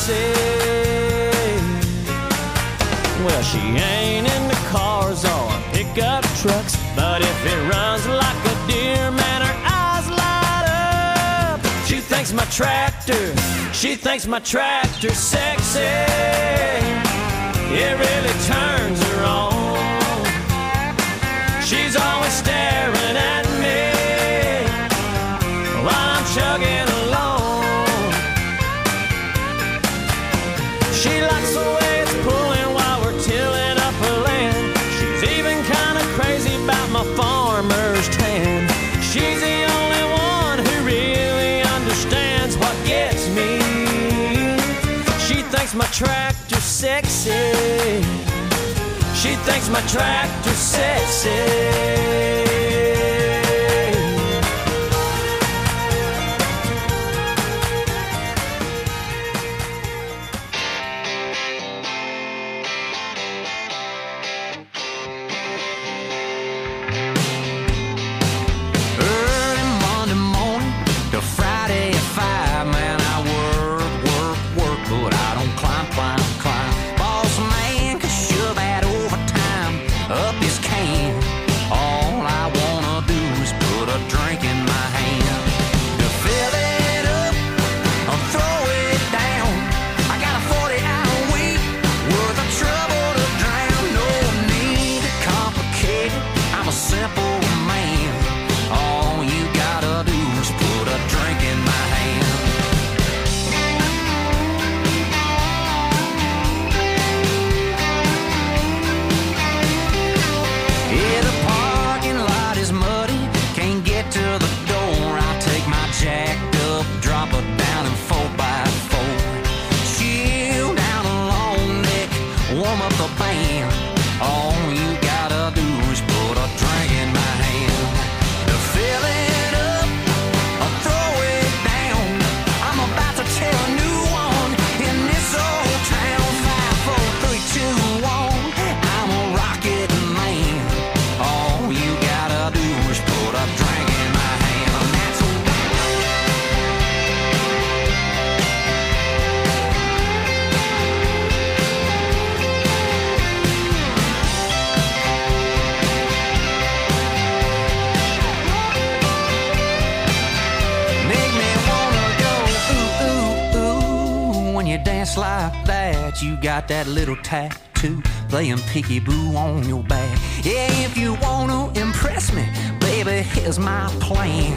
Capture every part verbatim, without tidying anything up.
sexy. Well, she ain't into cars or pickup trucks, but if it runs like a deer, man, her eyes light up. She thinks my tractor, she thinks my tractor's sexy. It really turns her on. She's always staring at me while I'm chugging along. She likes the way it's pulling while we're tilling up her land. She's even kind of crazy about my farmer's tan. She's the only one who really understands what gets me. She thinks my tractor's sexy. She thinks my tractor's sexy. Like that, you got that little tattoo playing peekaboo on your back. Yeah, if you wanna impress me, baby, here's my plan.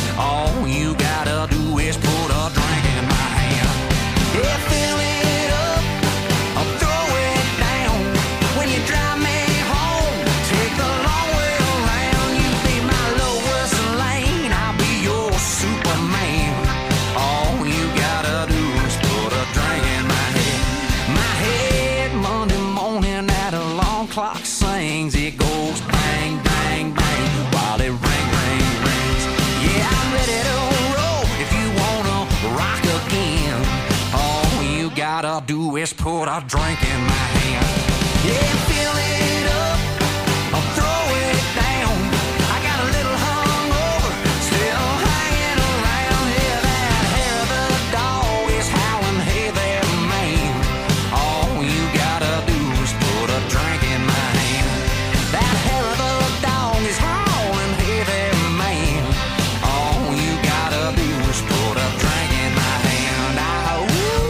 All you gotta do is put a drink in my hand. Yeah, fill it up, I'll throw it down. When you drive me home, take the long way around. You be my lowest lane, I'll be your Superman. All you gotta do is put a drink in my head. My head Monday morning at a long clock sings. It goes bang, bang, bang while it ring, ring, rings. Yeah, I'm ready to roll if you wanna rock again. All you gotta do is put a drink in my hand. Yeah, fill it up, I'll throw it down. I got a little hungover, still hanging around. Yeah, that hair of the dog is howling, hey there, man. All you gotta do is put a drink in my hand. That hair of the dog is howling, hey there, man. All you gotta do is put a drink in my hand. Oh,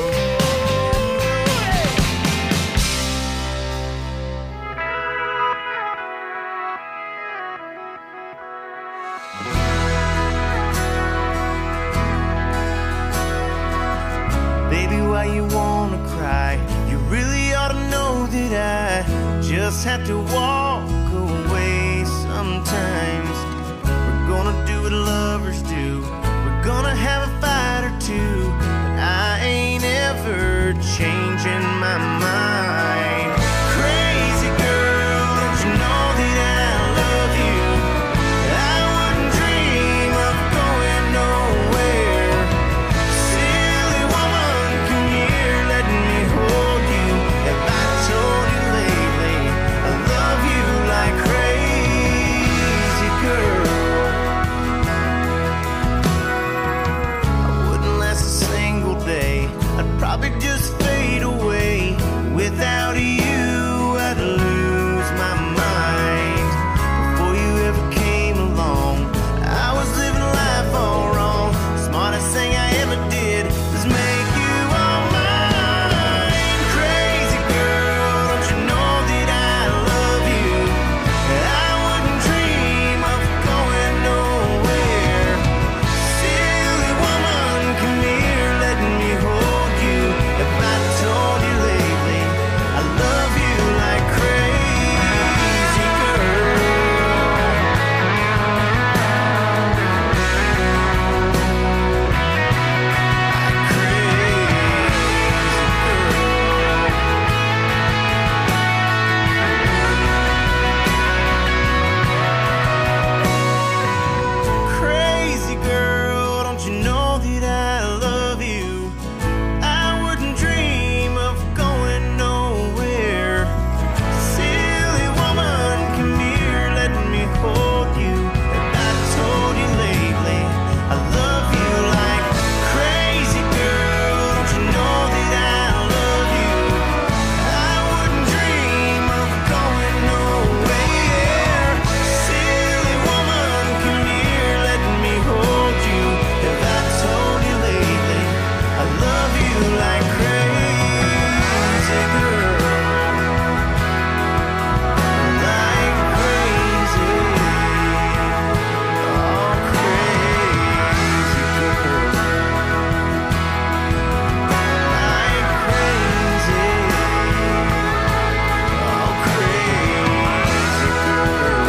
Baby, why you wanna cry? You really ought to know that I just have to walk away sometimes. We're gonna do what lovers do. We're gonna have a fight or two, but I ain't ever changing my mind. Crazy girl, don't you know that I love you? I wouldn't dream of going nowhere. Silly woman, come here, let me hold you. Have I told you lately I love you like crazy girl? I wouldn't last a single day. I'd probably just just fade away. Without you, I'd lose my mind. Before you ever came along, I was living life all wrong. Smartest thing I ever did was make you all mine. Crazy girl, don't you know that I love you? I wouldn't dream of going nowhere. Silly woman, come here, let me hold you. If I told you lately I love you like crazy girl. Crazy girl, don't you know that I love you? I wouldn't dream of going nowhere. Silly woman, come here, let me hold you. If I told you lately I love you like crazy girl, don't you know that I love you? I wouldn't dream of going nowhere. Silly woman, come here, let me hold you. If I told you lately I love you like crazy girl, like crazy, oh crazy girl, like crazy, oh crazy girl.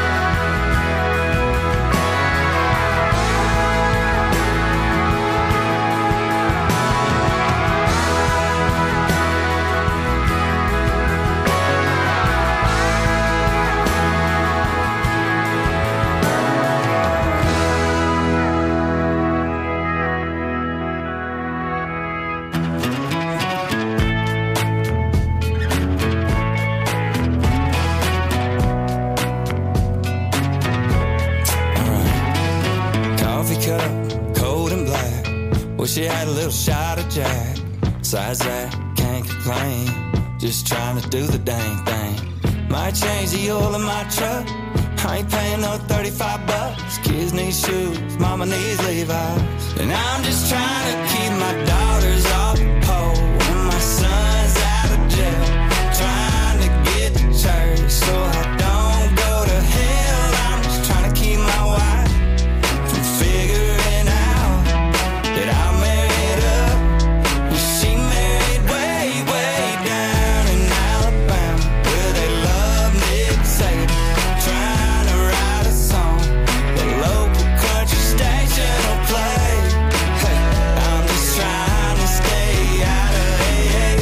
Coffee cup, cold and black. Wish you had a little shot of Jack. Besides that, can't complain. Just trying to do the dang thing. Might change the oil in my truck. I ain't paying no thirty-five bucks. Kids need shoes, mama needs Levi's. And I'm just trying to keep my daughters off the pole and my son's out of jail. Trying to get to church so I don't go to hell. I'm just trying to keep my wife from figuring out that I'm married up. And she married way, way down in Alabama, where they love Nick Saban. Trying to write a song the local country station will play. Hey, I'm just trying to stay out of A A.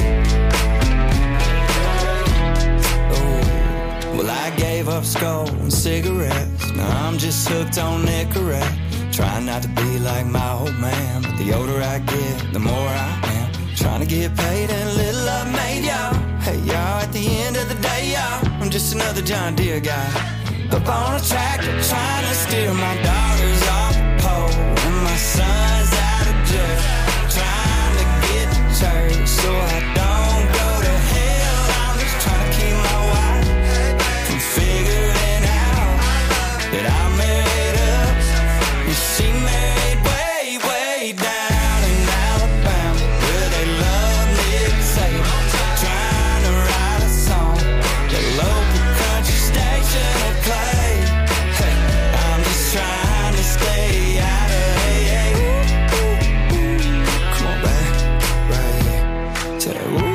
Oh, well I gave up skull and cigarettes. Now I'm just hooked on Nicorette. Trying not to be like my old man, but the older I get, the more I am. Trying to get paid and a little love made, y'all. Hey, y'all, at the end of the day, y'all, I'm just another John Deere guy. Up on a tractor, trying to steer my daughters off the pole and my son's out of jail. Trying to get to church so I don't go to hell. I'm just trying to keep my wife from figuring out that I'm married up. And she married way, way down in Alabama, where they love Nick Saban. Trying to write a song the local country station will play. Hey, I'm just trying to stay out of A A. Come on back, right here. To that ooh,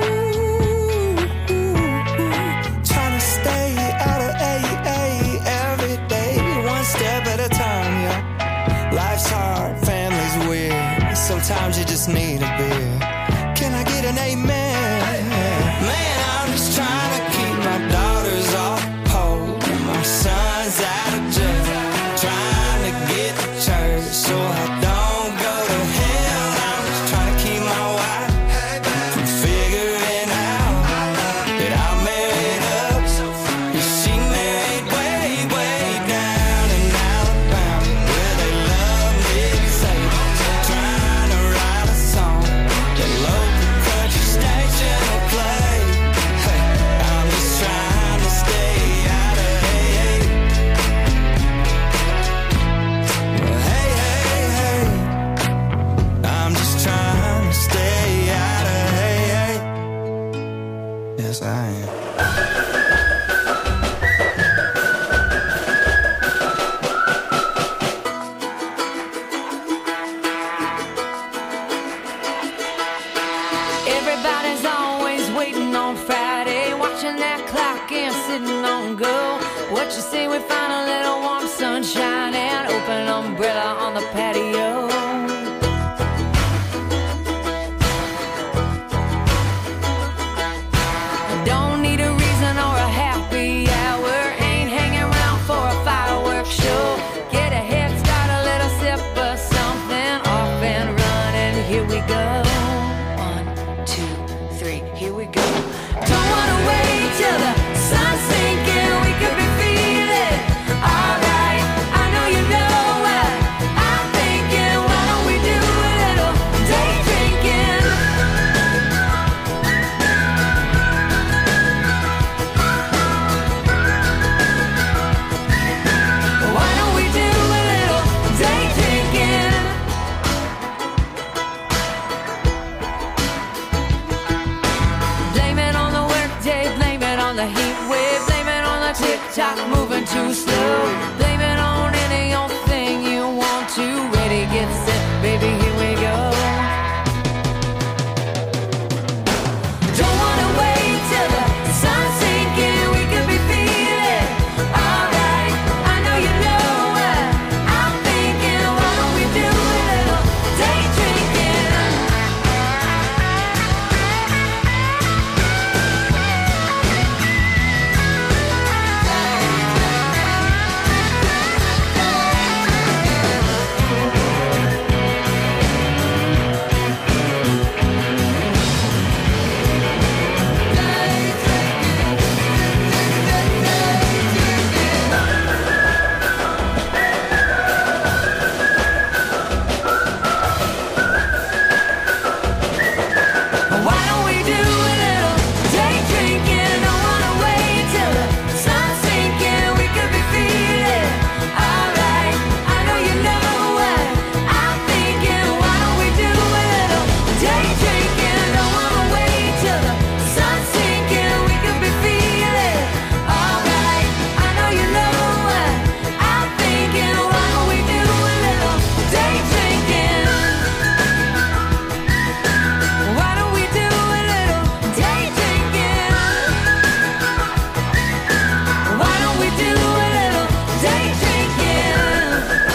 trying to stay out of A A every day, one step at a time, yeah. Life's hard, family's weird. Sometimes you just need a beer. Can I get an amen? Man, I'm just trying to keep my daughters off the pole and my son's out of jail. Trying to get to church so I don't go to hell. I'm just trying to keep my wife from figuring out that I'm married up. And she married way, way down in Alabama, where they love Nick Saban. Trying to write a song Everybody's always waiting on Friday, watching that clock and sitting on go. What you say we find a little warm sunshine and open umbrella on the patio? Don't need a reason or a happy hour, ain't hanging around for a fireworks show. Get a head start, a little sip of something, off and running, here we go. One, two, three, here we go. Don't wanna wait till the sun's sinking, we could be feeling alright. I know you know what I'm thinking, why don't we do a little day drinking? Why don't we do a little day drinking? Blame it on the workday, blame it on the heat wave, blame it on the tick-tock moving too slow. Blame it on any old thing you want to. Ready, get set, baby, here we go. Don't wanna wait till the sun's sinking, we could be feeling alright. I know you know what I'm thinking, why don't we do a little day drinking? Why don't we do a little day drinking? Don't wanna wait till the sun's sinking, we could be feeling alright. I know you know what I'm thinking, why don't we do a little day drinking? Don't wanna wait till the sun's sinking, we could be feeling alright. I know you know what I'm thinking, why don't we do a little day drinking? Why don't we do a little day drinking? Why don't we do a little day drinking?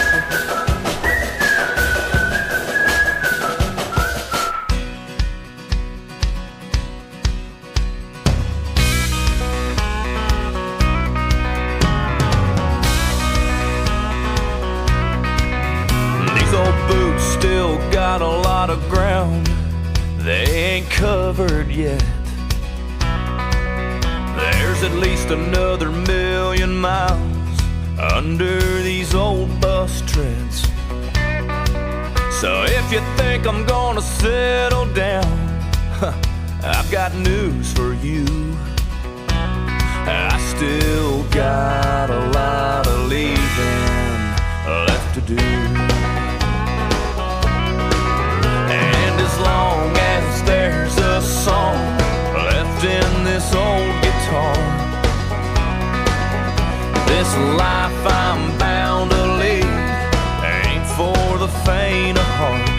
These old boots still got a lot of ground they ain't covered yet. There's at least another million miles under these old bus treads. So if you think I'm gonna settle down, I've got news for you. I still got a lot of leaving left to do. And as long as there's a song left in this old guitar, this life I'm bound to lead ain't for the faint of heart.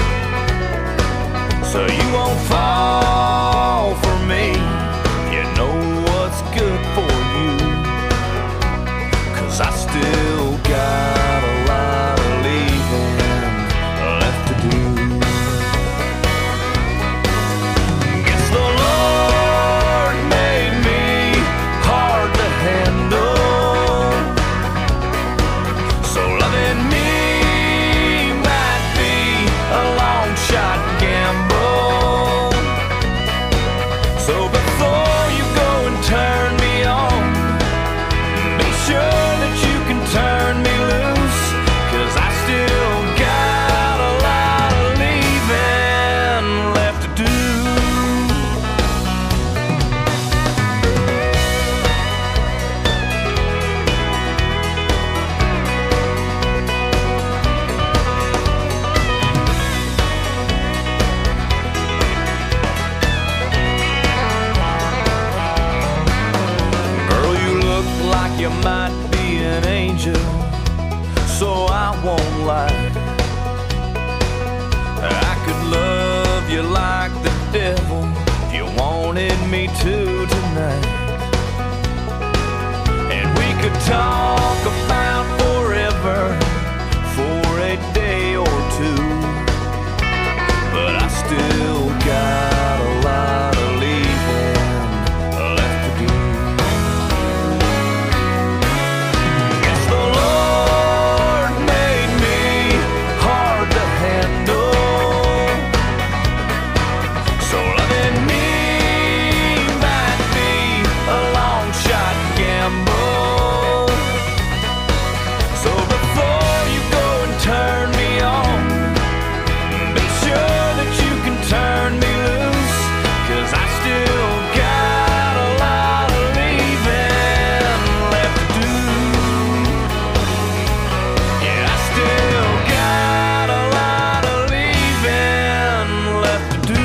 So you won't fall for me, you know what's good for you. 'Cause I still got a lot of leaving left to do. Guess the Lord made me hard to handle, so loving me might be a long shot gamble. So before you go and turn me on, be sure that you can turn me loose. 'Cause I still got a lot of leaving left to do. Girl, you look like you might be an angel, so I won't lie. I could love you like the devil, me to tonight. And we could talk about forever for a day or two, but I still got a lot of leaving left to do. Guess the Lord made me hard to handle, so loving me might be a long shot gamble. So before you go and turn me on, be sure that you can turn me loose, 'cause I still got a lot of leaving left to do. Yeah, I still got a lot of leaving left to do.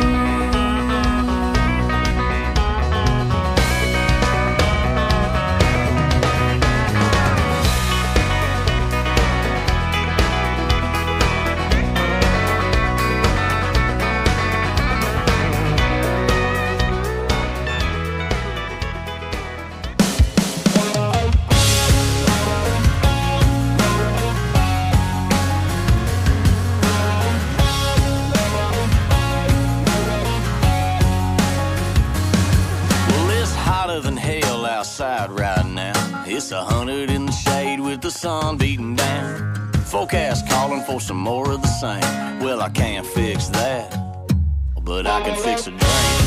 Well, it's hotter than hell outside right now. It's a hundred in the shade with the sun beating down. Forecast calling for some more of the same. Well, I can't fix that, but I can fix a drain.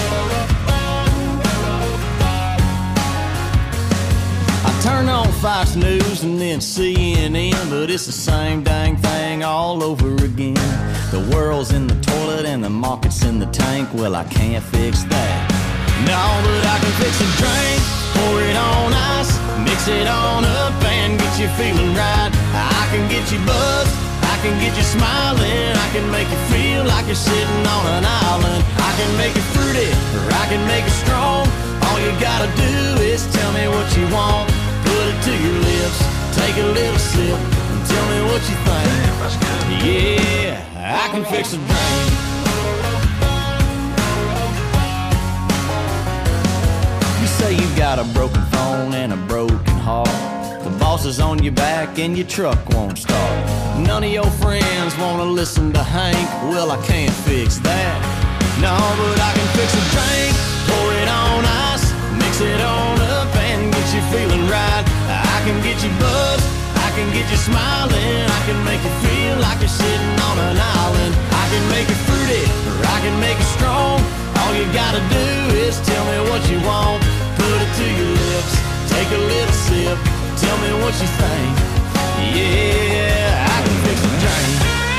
I turn on Fox News and then C N N, but it's the same dang thing all over again. The world's in the toilet and the market's in the tank. Well, I can't fix that. No, but I can fix a drink, pour it on ice, mix it on up and get you feeling right. I can get you buzzed, I can get you smiling, I can make you feel like you're sitting on an island. I can make it fruity, or I can make it strong. All you gotta do is tell me what you want. Put it to your lips, take a little sip, and tell me what you think. Yeah, I can fix a drink. You say you got a broken phone and a broken heart. The boss is on your back and your truck won't start. None of your friends wanna listen to Hank. Well, I can't fix that. No, but I can fix a drink, pour it on ice, mix it on up and get you feeling right. I can get you buzzed, I can get you smiling, I can make you feel like you're sitting on an island. I can make it fruity, or I can make it strong. All you gotta do is tell me what you want. Put it to your lips, take a little sip, tell me what you think. Yeah, I can fix a drink.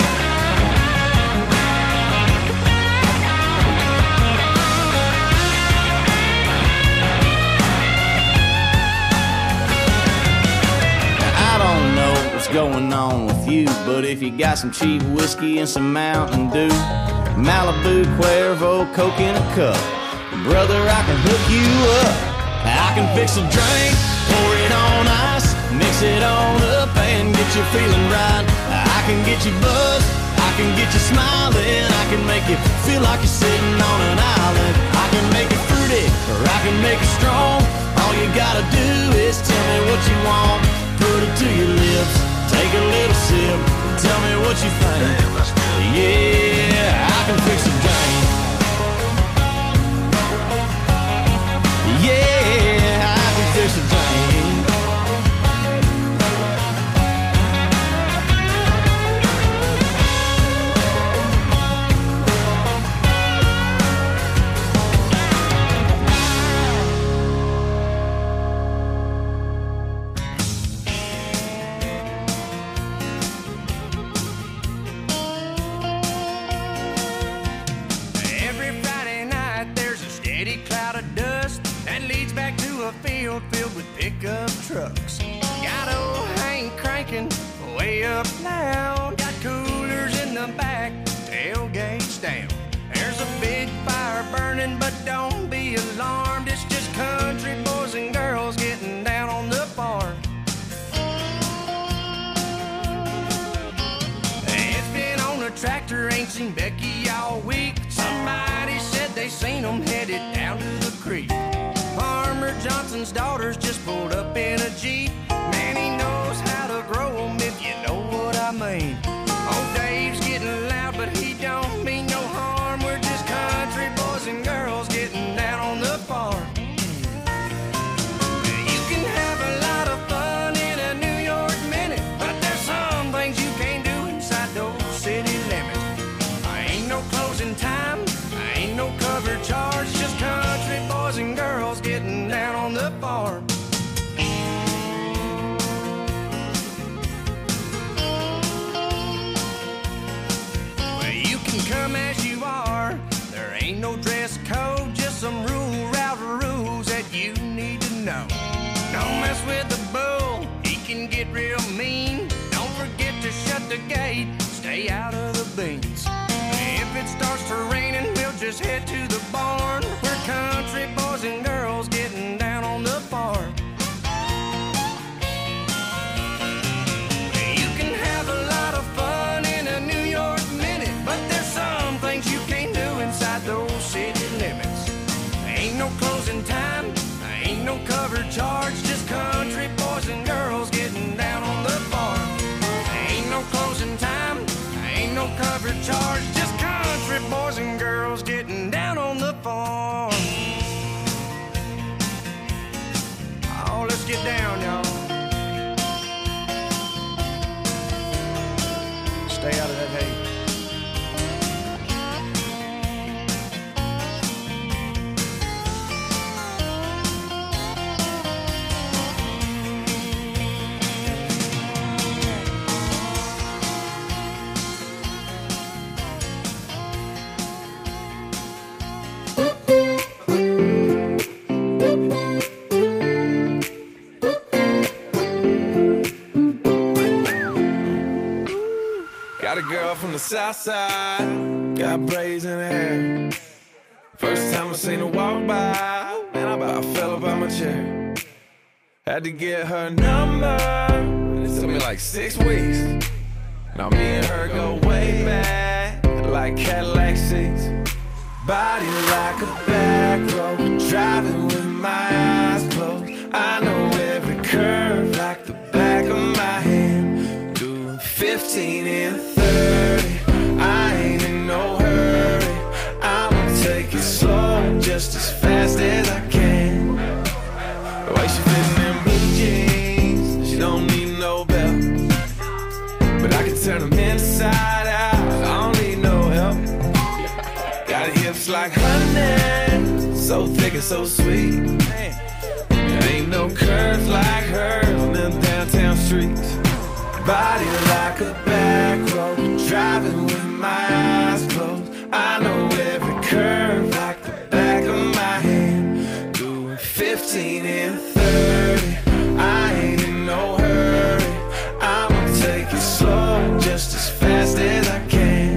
Going on with you, but if you got some cheap whiskey and some Mountain Dew, Malibu, Cuervo, Coke in a cup, brother, I can hook you up. I can fix a drink, pour it on ice, mix it on up and get you feeling right. I can get you buzzed, I can get you smiling, I can make you feel like you're sitting on an island. I can make it fruity, or I can make it strong. All you gotta do is tell me what you want. Put it to your lips, take a little sip, tell me what you think. Yeah, I can fix a drink. Yeah, I can fix a drink. Filled with pickup trucks. Got old Hank cranking way up loud. Got coolers in the back, tailgates down. There's a big fire burning, but don't be alarmed. It's just country boys and girls getting down on the farm. It's been on the tractor, ain't seen Becky all week. Somebody said they seen them headed down his daughters just pulled up in a Jeep. Man, he knows how to grow 'em, if you know what I mean. Old Dave's getting loud, but he don't mean no harm. We're just country boys and girls getting down on the farm. You can have a lot of fun in a New York minute, but there's some things you can't do inside those city limits. I ain't no closing time, I ain't no cover charge, just country boys and girls getting down on the farm. Well, you can come as you are, there ain't no dress code, just some rule route rules that you need to know. Don't mess with the bull, he can get real mean. Don't forget to shut the gate, stay out of the beans. If it starts to raining, we'll just head to the barn. We're country boys and girls getting down on the farm. You can have a lot of fun in a New York minute, but there's some things you can't do inside those city limits. Ain't no closing time, ain't no cover charge, just country boys and girls getting down on the farm. Ain't no closing time, ain't no cover charge, just country boys and girls getting down on the farm. Oh, let's get down, y'all. Stay out of that hay. Got a girl from the south side, got braids in her hair. First time I seen her walk by, man, I about fell up out my chair. Had to get her number, it took me like six weeks. Now me and her go way back, like Cadillac seats. Body like a back road, driving with my eyes closed. I know every curve like the back of my hand. Doing fifteen and thirty, I ain't in no hurry. I'ma take it slow, just as fast as I can. The way she fitting them blue jeans, she don't need no belt, but I can turn them inside out, I don't need no help. Got hips like honey, so thick and so sweet. There ain't no curves like hers on them downtown streets. Body like a back road, driving with my eyes closed. I know every curve like the back of my hand. Doing fifteen and thirty, I ain't in no hurry. I'ma take it slow, just as fast as I can.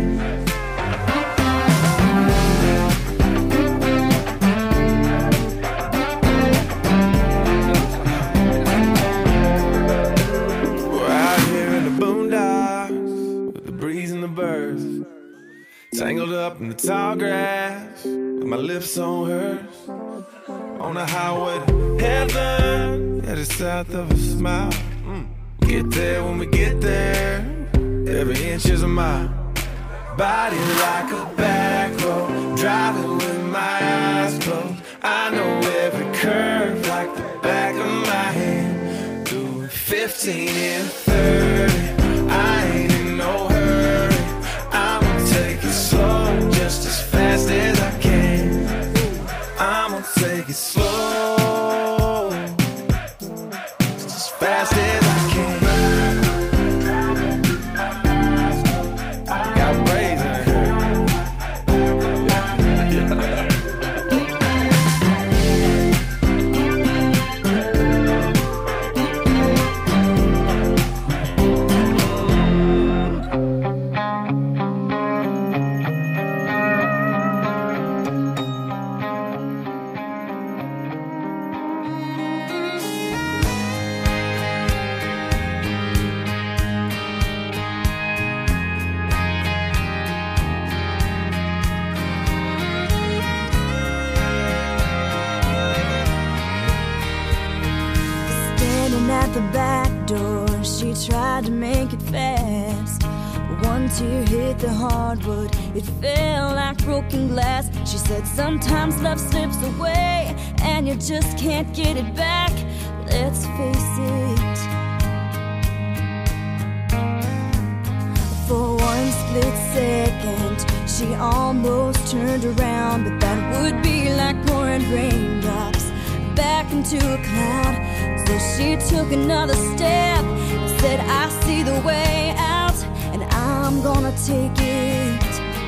Tangled up in the tall grass, with my lips on hers. On the highway to heaven, yeah, just south of a smile. Mm. Get there when we get there, every inch is a mile. Body like a back road, driving with my eyes closed. I know every curve like the back of my hand. Doing fifteen and thirty, I ain't in no hurry. I'ma take it slow, just as fast as I can. I'ma take it slow, just as fast as I can. Got braids in her hair. the back door, she tried to make it fast. One tear hit the hardwood, it fell like broken glass. She said sometimes love slips away and you just can't get it back. Let's face it. For one split second, she almost turned around, but that would be like pouring raindrops back into a cloud. So she took another step and said, I see the way out, and I'm gonna take it.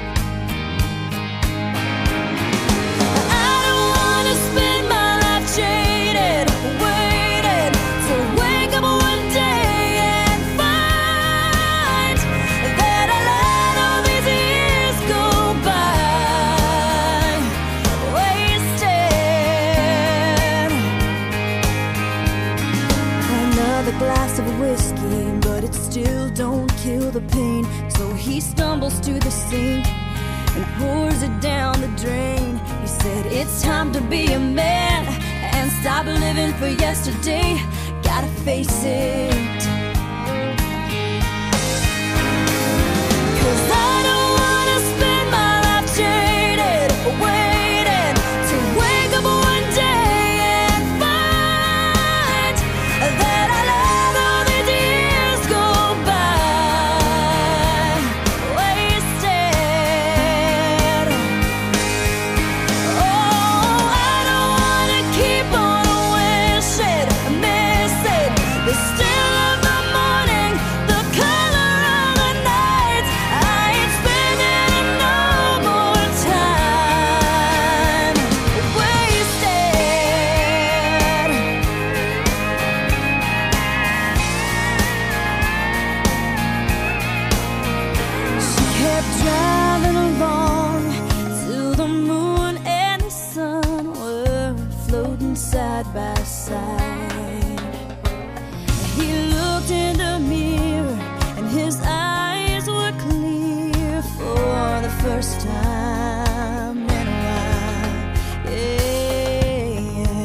I don't wanna spend my life jaded, waiting to wake up one day and find that I let all these years go by wasted. Another glass of whiskey, but it still don't kill the pain. So he stumbles to the sink and pours it down the drain. He said, it's time to be a man and stop living for yesterday. Gotta face it. 'Cause I don't wanna spend my life jaded, waiting to wake up one day and find that I let all these years go by wasted. Oh, I don't wanna keep on wishing, missing the still of the morning, the color of the night. I ain't spending no more time wasted. She kept driving along till the moon and the sun were floating side by side. He looked in the mirror and his eyes were clear for the first time in a while. Yeah.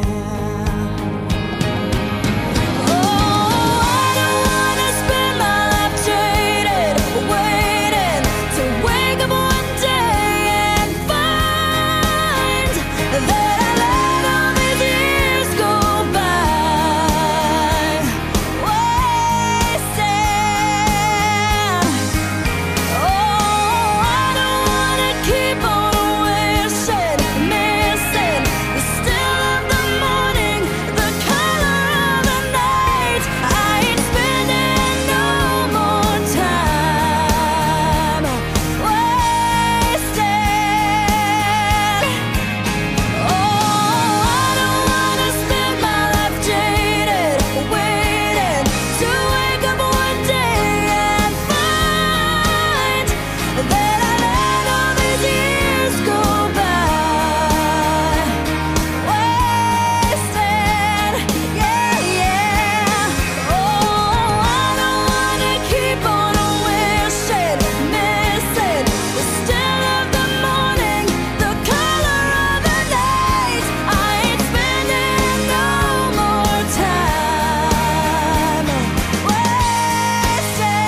Oh, I don't wanna spend my life jaded, waiting to wake up one day and find that I let all these years go by wasted. Oh, I don't wanna keep on wishing, missing the still of the morning, the color of the night. I ain't spending no more time wasted. Oh, I don't wanna spend my life jaded, waiting to wake up one day and find that I let all these years go by wasted. Yeah, yeah. Oh, I don't wanna keep on wishing, missing the still of the morning, the color of the night. I ain't spending no more time wasted.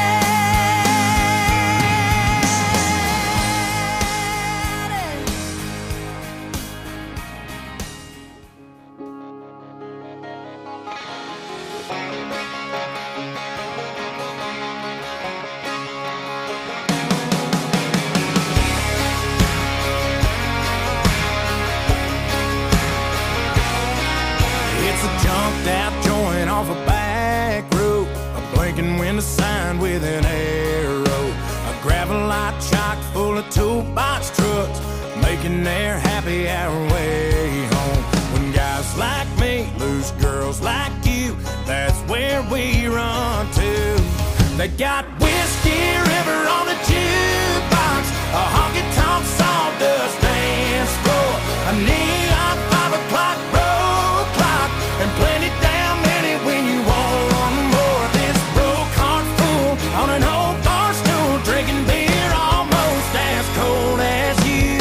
It's a jumped out joint off a back road, a blinking window sign with an arrow, a gravel lot chock full of toolbox trucks, making their happy hour way home. When guys like me lose girls like you, that's where we run to. They got Whiskey River on the jukebox, a honky-tonk sawdust dance floor, a neon five o'clock road clock, and plenty damn many when you want more. This broke heart fool on an old bar stool, drinking beer almost as cold as you.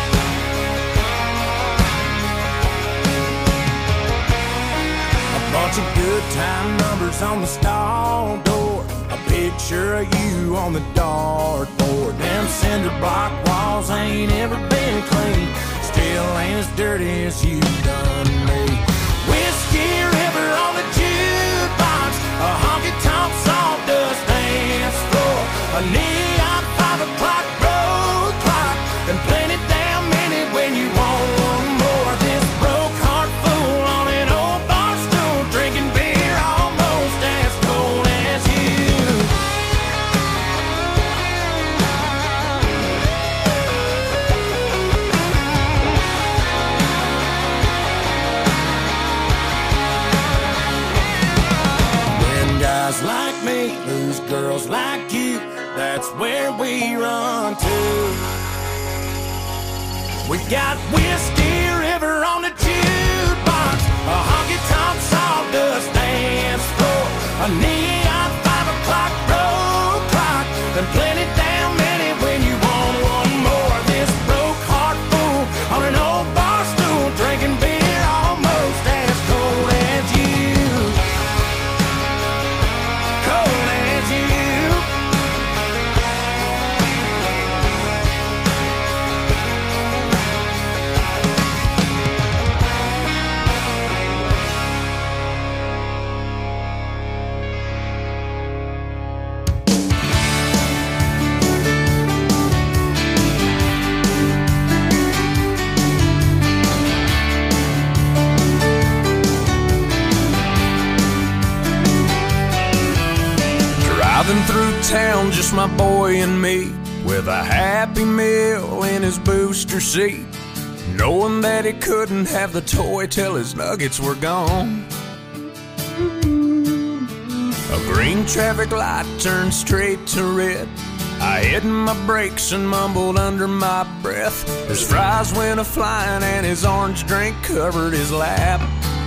A bunch face on the stall door, a picture of you on the dartboard. Them cinder block walls ain't ever been clean, still ain't as dirty as you done me. Whiskey River on the jukebox, a honky-tonk sawdust dance floor, a neon five o'clock road clock, and plenty damn minute when you want one more. This broke heart fool on an old bar stool, drinking beer almost as cold as you. When guys like me lose girls like you, that's where we run to. We got Whiskey River on the jukebox, a honky-tonk sawdust dance floor, a neon five o'clock road clock, and plenty damn many when you want one more. This broke heart fool on an old bar stool, drinking beer almost as cold as you. Cold as you. Driving through town, just my boy and me, with a Happy Meal in his booster seat, knowing that he couldn't have the toy till his nuggets were gone. A green traffic light turned straight to red. I hit my brakes and mumbled under my breath. His fries went a-flying and his orange drink covered his lap.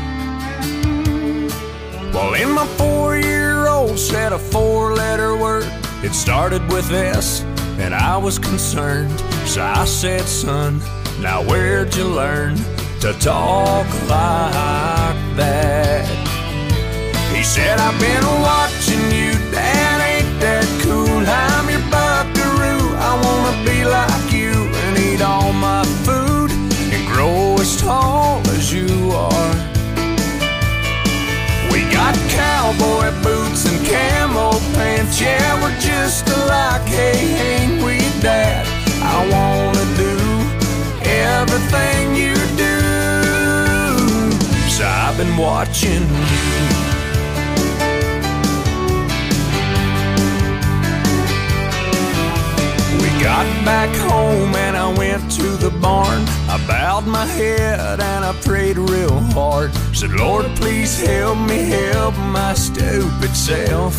Well, in my four-year-old said a four-letter word. It started with S, and I was concerned. So I said, son, now where'd you learn to talk like that? He said, I've been watching you, Dad, ain't that cool? I'm your buckaroo, I wanna be like you and eat all my food and grow as tall as you are. We got cowboy boots and camo pants, yeah, we're just alike, hey, ain't we, Dad? I wanna do everything you do, so I've been watching you. Got back home and I went to the barn. I bowed my head and I prayed real hard. Said, Lord, please help me help my stupid self.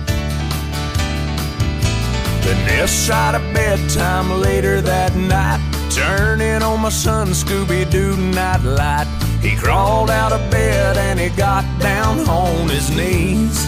Then this side of bedtime later that night, turning on my son Scooby-Doo nightlight. He crawled out of bed and he got down on his knees.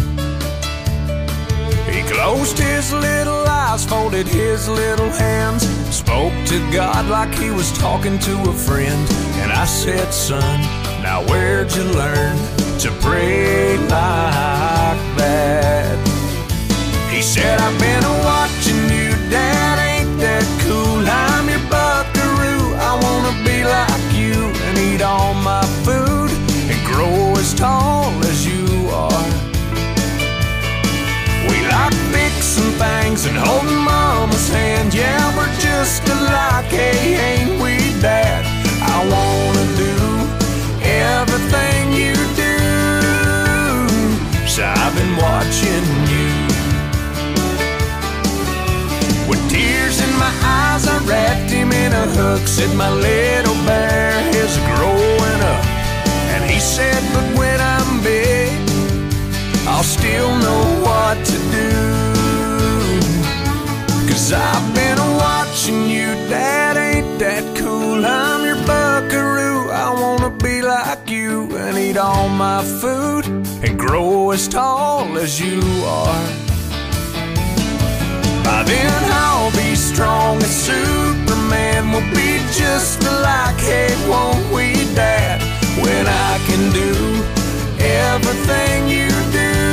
He closed his little eyes, folded his little hands, spoke to God like he was talking to a friend. And I said, son, now where'd you learn to pray like that? He said, I've been watching you, Dad, ain't that cool? I'm your buckaroo, I wanna be like you and eat all my food and grow as tall as you are. We like fixing things and holding Mama's hand, yeah, we're just alike, hey, ain't we, Dad? I wanna do everything you do, so I've been watching you. With tears in my eyes, I wrapped him in a hook, said my little bear is growing up. And he said, but when I'm big, I'll still know what to do. Cause I've been watching you, Dad, ain't that cool? I'm your buckaroo, I wanna be like you and eat all my food and grow as tall as you are. By then I'll be strong as Superman, we'll be just alike, hey, won't we, Dad? When I can do everything you do,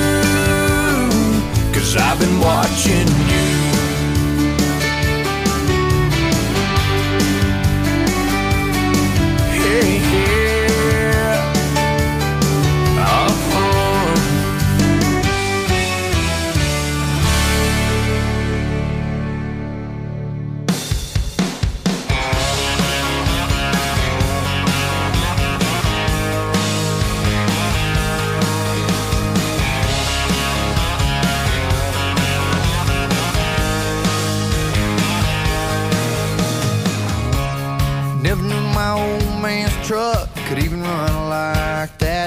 Never knew my old man's truck could even run like that.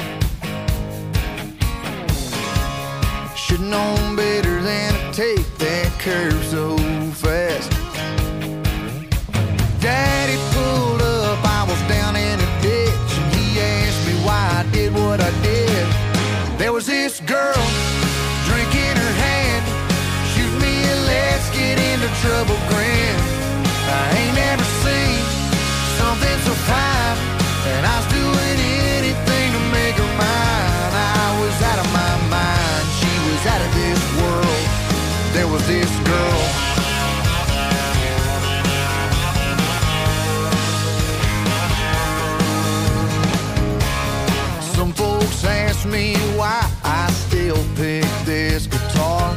Should've known better than to take that curve so fast. Daddy pulled up, I was down in a ditch, and he asked me why I did what I did. There was this girl, drink in her hand, shoot me a let's get into trouble grin. I ain't never seen something so fine, and I was doing anything to make her mine. I was out of my mind, she was out of this world. There was this girl. Some folks ask me why I still pick this guitar.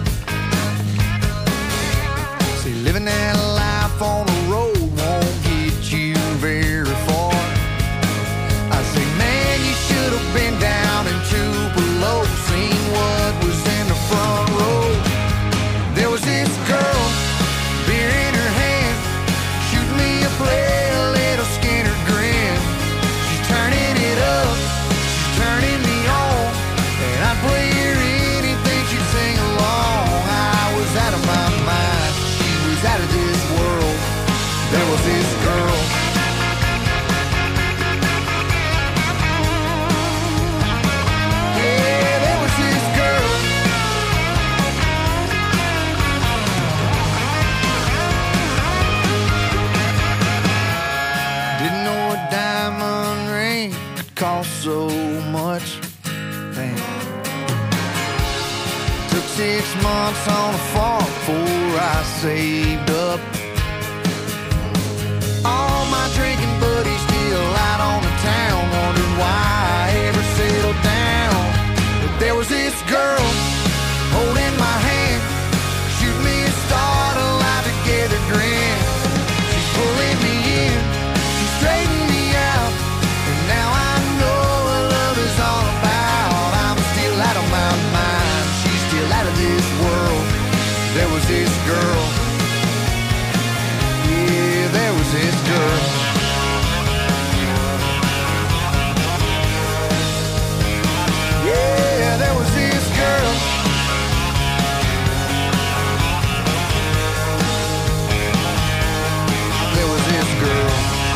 See, living that life on the road won't get you very far. I say, man, you should have been down in Tupelo, seen what was in the front row. There was this girl, beer in her hand, shoot me a play, a little Skinner grin. She's turning it up, she's turning me on, and I'd play her anything she'd sing along. I was out of my mind, she was out of this world. There was this girl. Yeah, there was this girl. Didn't know a diamond ring could cost so much. Damn. Took six months on a farm before I saved up. All my drinking buddies still out on the town, wondering why I ever settled down. But there was this girl holding my hand, shoot me a start, a life together grin. She's pulling me in, she's straightening me out, and now I know what love is all about. I'm still out of my mind, she's still out of this world. There was this girl. Yeah, there was this girl. Yeah, there was this girl. There was this girl.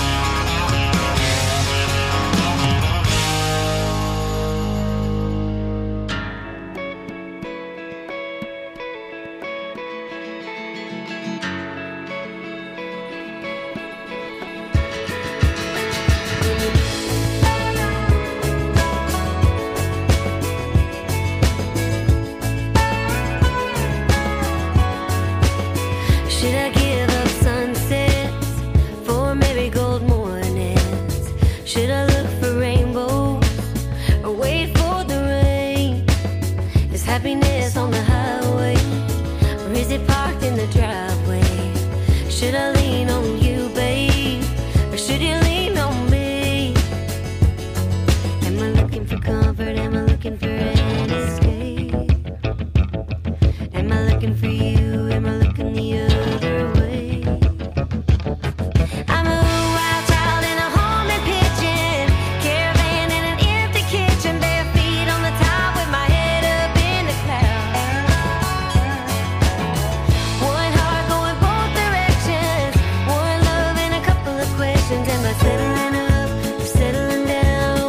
Should I give up sunsets for marigold mornings? Should I look for rainbows or wait for the rain? Is happiness on the highway or is it parked in the driveway? Should I lean on you, babe, or should you lean on me? Am I looking for comfort? Am I looking for an escape? Am I looking for you? Am I looking the other way? I'm a wild child in a home and pitching, caravan in an empty kitchen, bare feet on the top with my head up in the clouds. One heart going both directions, one love and a couple of questions. Am I settling up or settling down?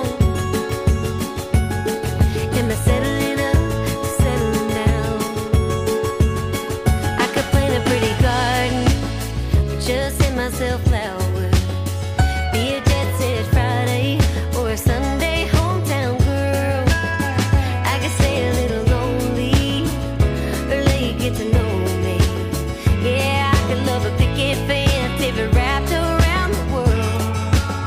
Am I settling up or settling down? I could plant a pretty garden, just send myself flowers, be a jet set Friday or a Sunday hometown girl. I could stay a little lonely or let you get to know me. Yeah, I could love a picket fence if it wrapped around the world.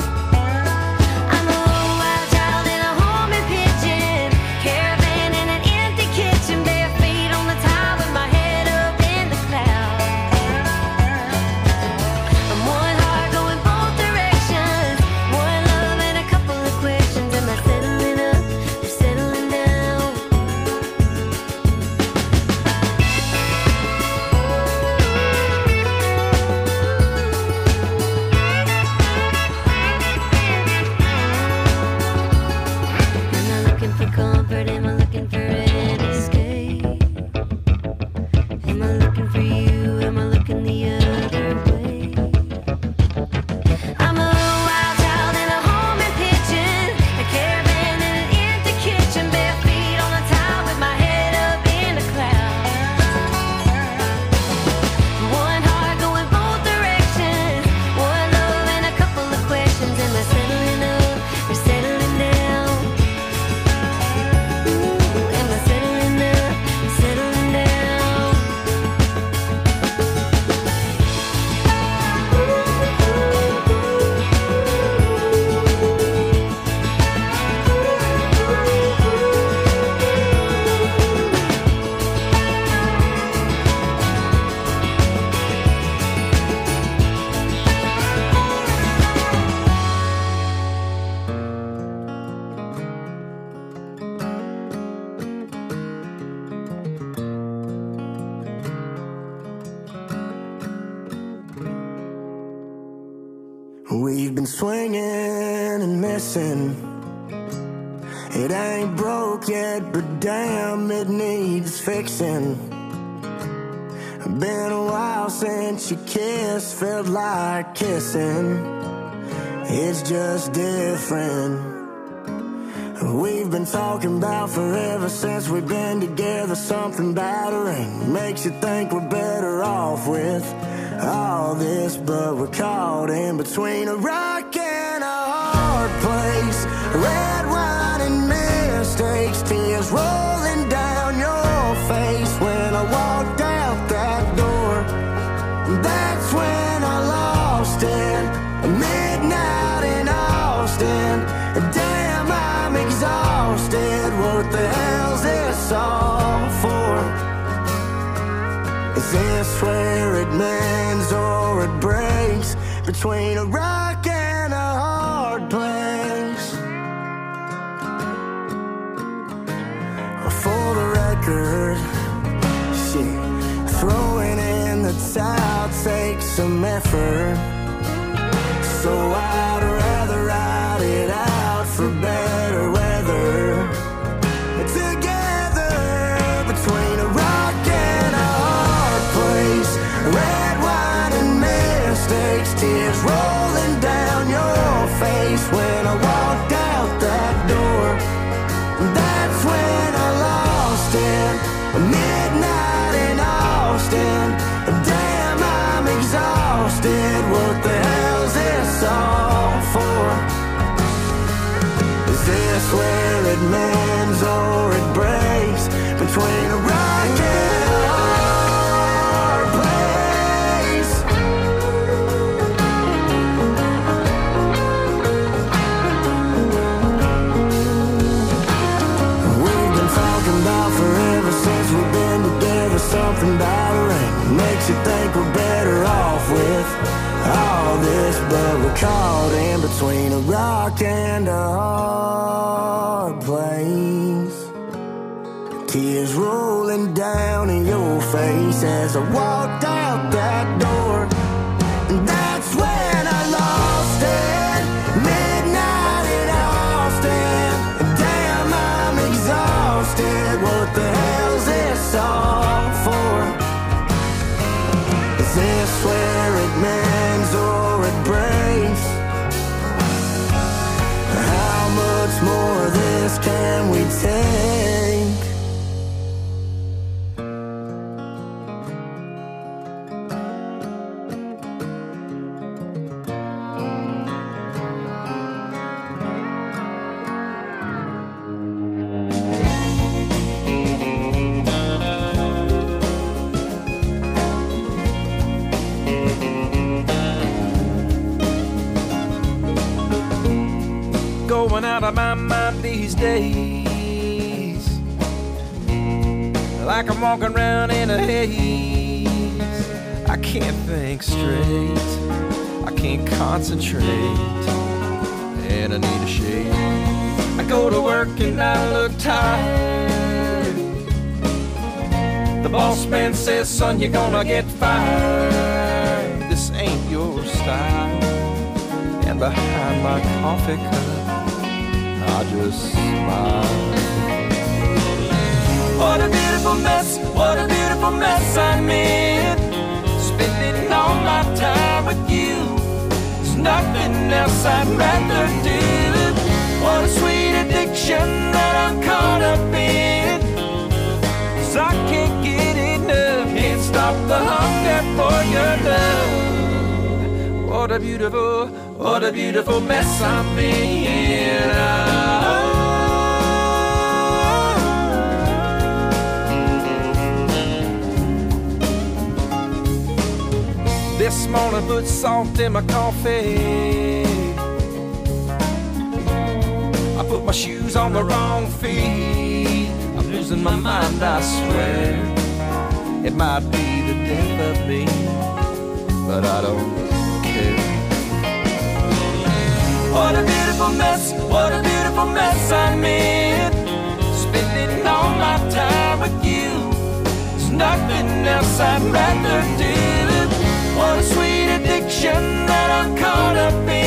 We've been swinging and missing. It ain't broke yet, but damn, it needs fixing. Been a while since you kissed, felt like kissing. It's just different. We've been talking about forever since we've been together. Something battering makes you think we're better off with all this, but we're caught in between a rock and a hard place. Red wine and mistakes, tears rolling down your face. When I walked out that door, that's when I lost it. Midnight in Austin, damn, I'm exhausted. What the hell's this all for? Is this where it mends or it breaks? Between a rock and a hard place. For the record, shit, throwing in the towel takes some effort. So I'd rather ride it out for better weather. Together between a rock and a hard place. Red wine and mistakes, tears rolling down your face. When I walked out that door, that's when I lost it. Midnight in Austin, damn, I'm exhausted. What the hell's this all for? Is this where it mends or it breaks? Between a rock and a hard place. We've been talking about forever since we've been together. Something battering makes you think we're better off with all this, but we're caught in between a rock and a hard place. Tears rolling down in your face as I walked out that door. That's when I lost it. Midnight in Austin, damn, I'm exhausted. What the hell's this all for? Is this where it mends or it breaks? How much more of this can we take? Going out of my mind these days, like I'm walking around in a haze. I can't think straight, I can't concentrate, and I need a shave. I go to work and I look tired. The boss man says, son, you're gonna get fired. This ain't your style. And behind my coffee cup, I just smile. What a beautiful mess, what a beautiful mess I'm in. Spending all my time with you, there's nothing else I'd rather do. What a sweet addiction that I'm caught up in. 'Cause I can't get enough, can't stop the hunger for your love. What a beautiful, what a beautiful mess I'm in. Oh. This morning put salt in my coffee. I put my shoes on the wrong feet. I'm losing my mind, I swear. It might be the death of me, but I don't care. What a beautiful mess, what a beautiful mess I'm in. Spending all my time with you, there's nothing else I'd rather do. What a sweet addiction that I'm caught up in.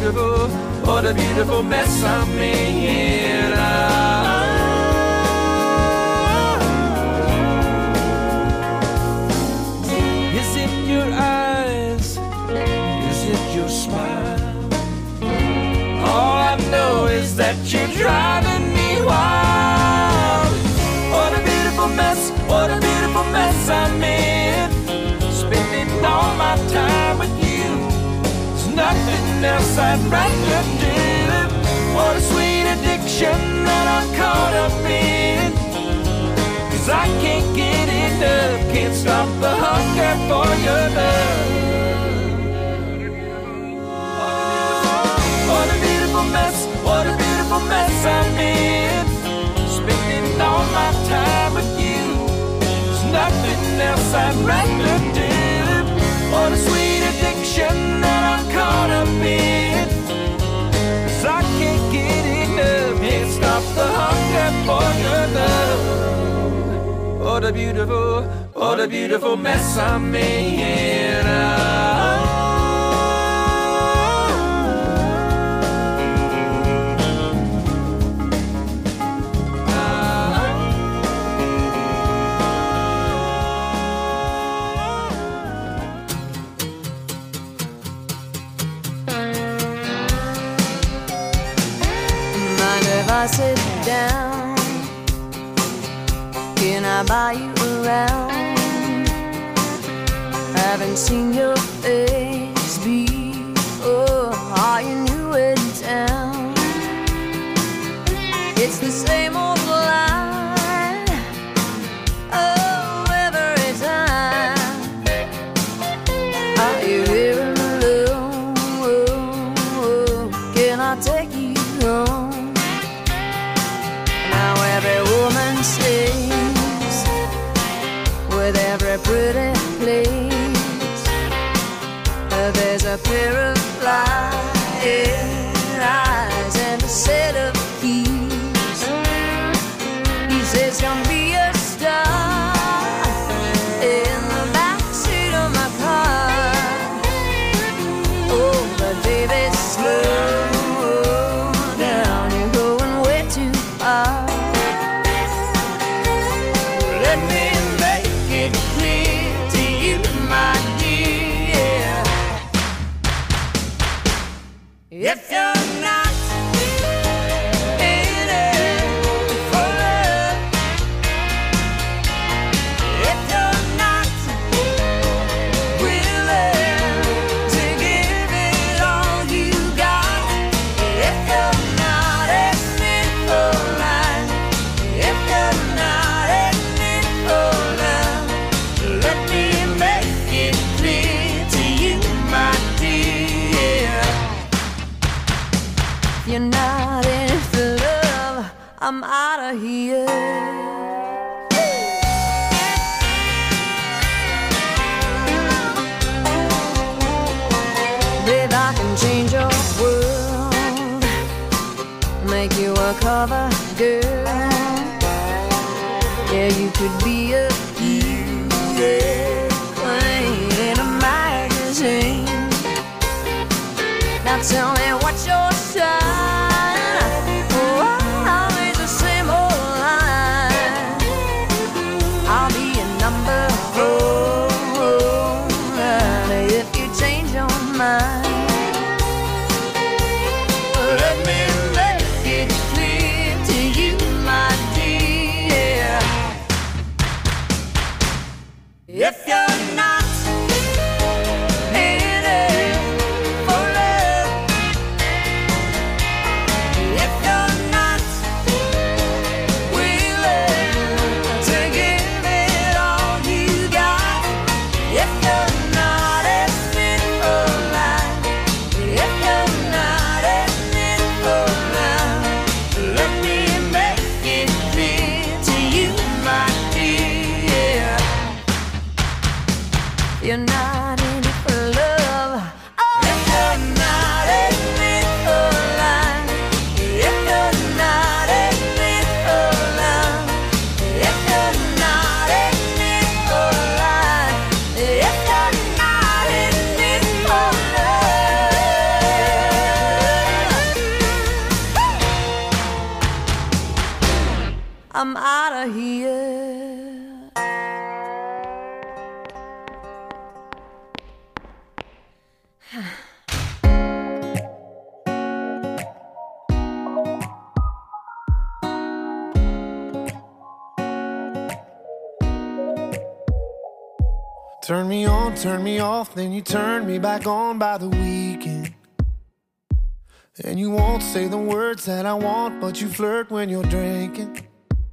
beautiful, what a beautiful mess I'm in. Ah. Is it your eyes? Is it your smile? All I know is that you're driving me wild. What a beautiful mess, what a beautiful mess I'm in. Spending all my time with you, there's nothing else I'd rather do. What a sweet addiction that I'm caught up in, 'cause I can't get enough, can't stop the hunger for your love. What a beautiful mess, what a beautiful mess I'm in. Spending all my time with you, there's nothing else I'd rather do. What a sweet addiction that I'm caught up in, 'cause I can't get enough, can't stop the hunger for your love. What a beautiful, what a beautiful mess I'm in. Ah. I sit down, can I buy you around? Haven't seen your face before, are you new in town? It's the same old line, oh, every time. Are you here alone? Can I take you home? Every woman sings with every pretty place. There's a pair of flying eyes and a set of keys. He says, "Come be a star in the backseat of my car." Oh, but baby, slow down, you're going way too far. Let me make it clear to you, my dear. If you're not in it for love, if you're not willing to give it all you got, if you're not in it for life, if you're not in it for love, let me make it clear to you, my dear. If you're not in it for love, I'm out of here. Babe, I can change your world, make you a cover girl. Yeah, you could be a queen in a magazine. Now tell me what's your sign? Oh, always the same old line. I'll be a number four if you change your mind. Let me make it clear to you, my dear. If you're not in it for love, if you're not willing to give it all you got, if you're not in it for life, if you're not in it for love, let me make it clear to you, my dear. You're not in it for love. Oh, if you're not in it for life, if you're not in it for love, if you're not in it for life, if you're not in it for love. here. Turn me on, turn me off, then you turn me back on by the weekend. And you won't say the words that I want, but you flirt when you're drinking.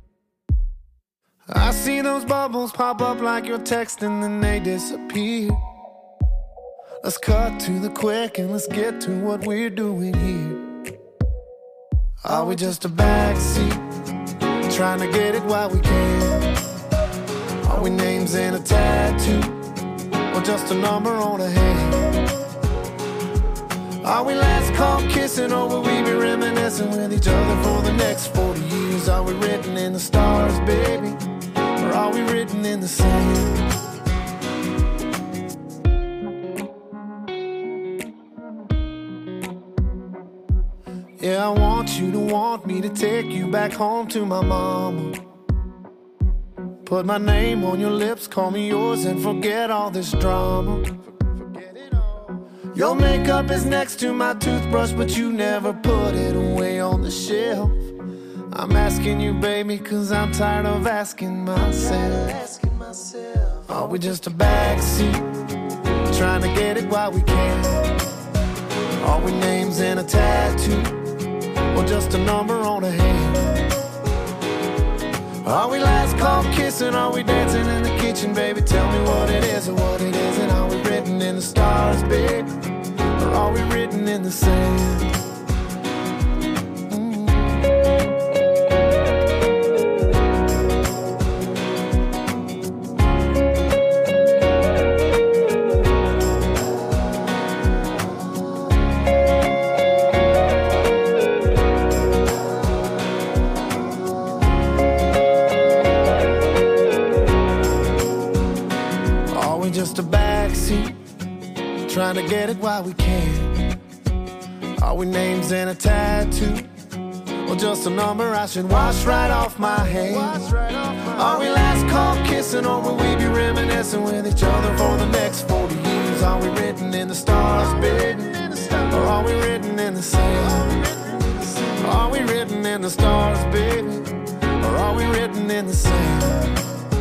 I see those bubbles pop up like you're texting, then they disappear. Let's cut to the quick and let's get to what we're doing here. Are we just a backseat, trying to get it while we can? Are we names in a tattoo, or just a number on a hand? Are we last call kissing, or will we be reminiscing with each other for the next forty years? Are we written in the stars, baby, or are we written in the sand? Yeah, I want you to want me to take you back home to my mama. Put my name on your lips, call me yours, and forget all this drama. Your makeup is next to my toothbrush, but you never put it away on the shelf. I'm asking you, baby, cause I'm tired of asking myself. Are we just a backseat, trying to get it while we can? Are we names in a tattoo, or just a number on a hand? Are we last call kissing, are we dancing in the kitchen, baby? Tell me what it is or what it isn't. Are we written in the stars, baby, or are we written in the sand? Just a backseat, trying to get it while we can. Are we names in a tattoo, or just a number I should wash right off my hands? Are we last call kissing, or will we be reminiscing with each other for the next forty years? Are we written in the stars, baby, or are we written in the sand? Are we written in the stars, baby, or are we written in the sand?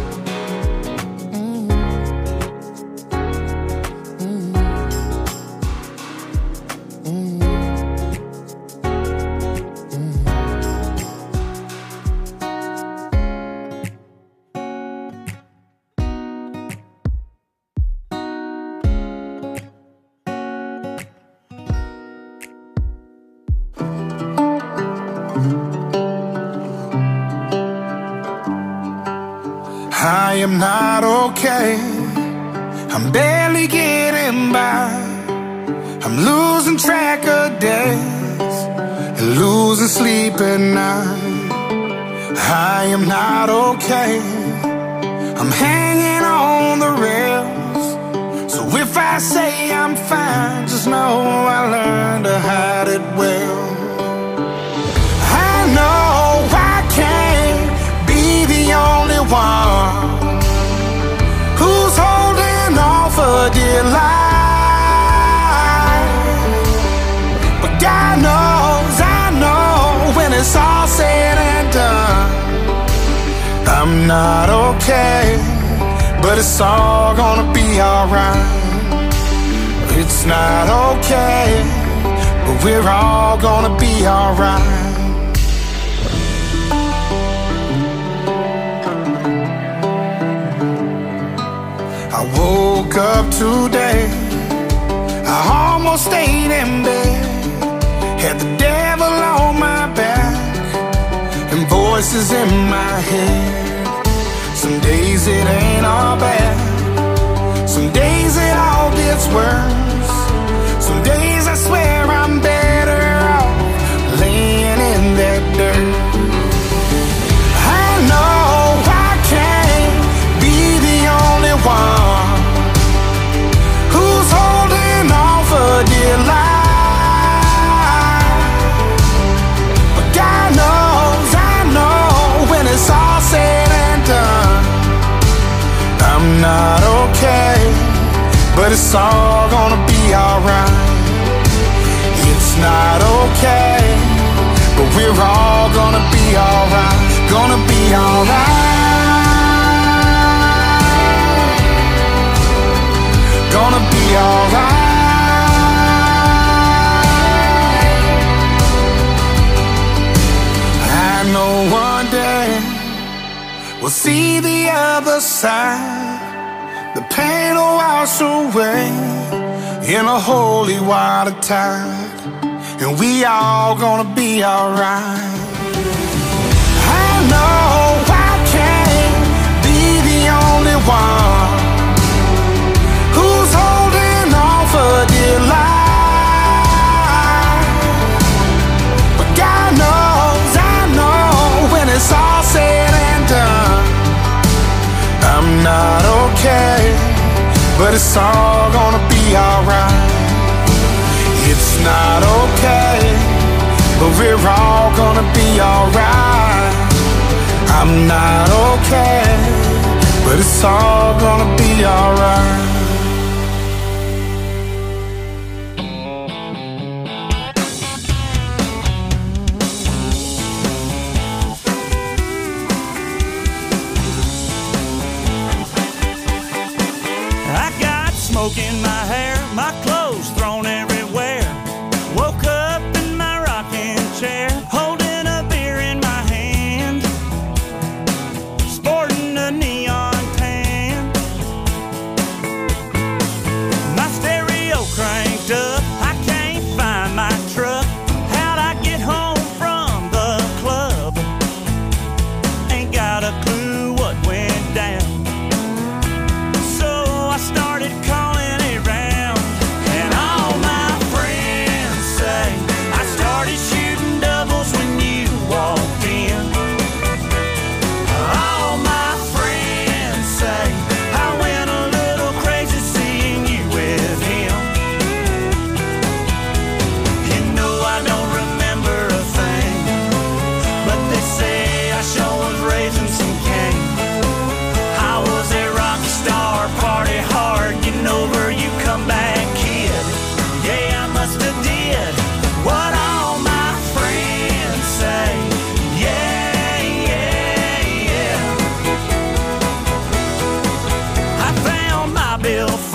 I am not okay, I'm barely getting by. I'm losing track of days and losing sleep at night. I am not okay, I'm hanging on the rails. So if I say I'm fine, just know I learned to hide it well. I know I can't be the only one who's holding on for dear life. But God knows, I know, when it's all said and done, I'm not okay, but it's all gonna be alright. It's not okay, but we're all gonna be alright. I woke up today, I almost stayed in bed, had the devil on my back and voices in my head. Some days it ain't all bad, some days it all gets worse. Some days I swear I'm better off laying in that dirt. I know I can't be the only one who's holding on for dear life. But God knows, I know, when it's all said but it's all gonna be alright. It's not okay, but we're all gonna be alright. Gonna be alright. Gonna be alright. I know one day we'll see the other side. The pain will wash away in a holy water tide, and we all gonna be alright. I know I can't be the only one who's holding on for dear life, but God knows, I know when it's all said and done, I'm not okay, but it's all gonna be alright. It's not okay, but we're all gonna be alright. I'm not okay, but it's all gonna be alright. Smoke in my hair, my clothes thrown everywhere. Woke up in my rocking chair, holding a beer in my hand, sporting a neon tan. My stereo cranked up, I can't find my truck. How'd I get home from the club? Ain't got a clue what went down. So I started calling Bill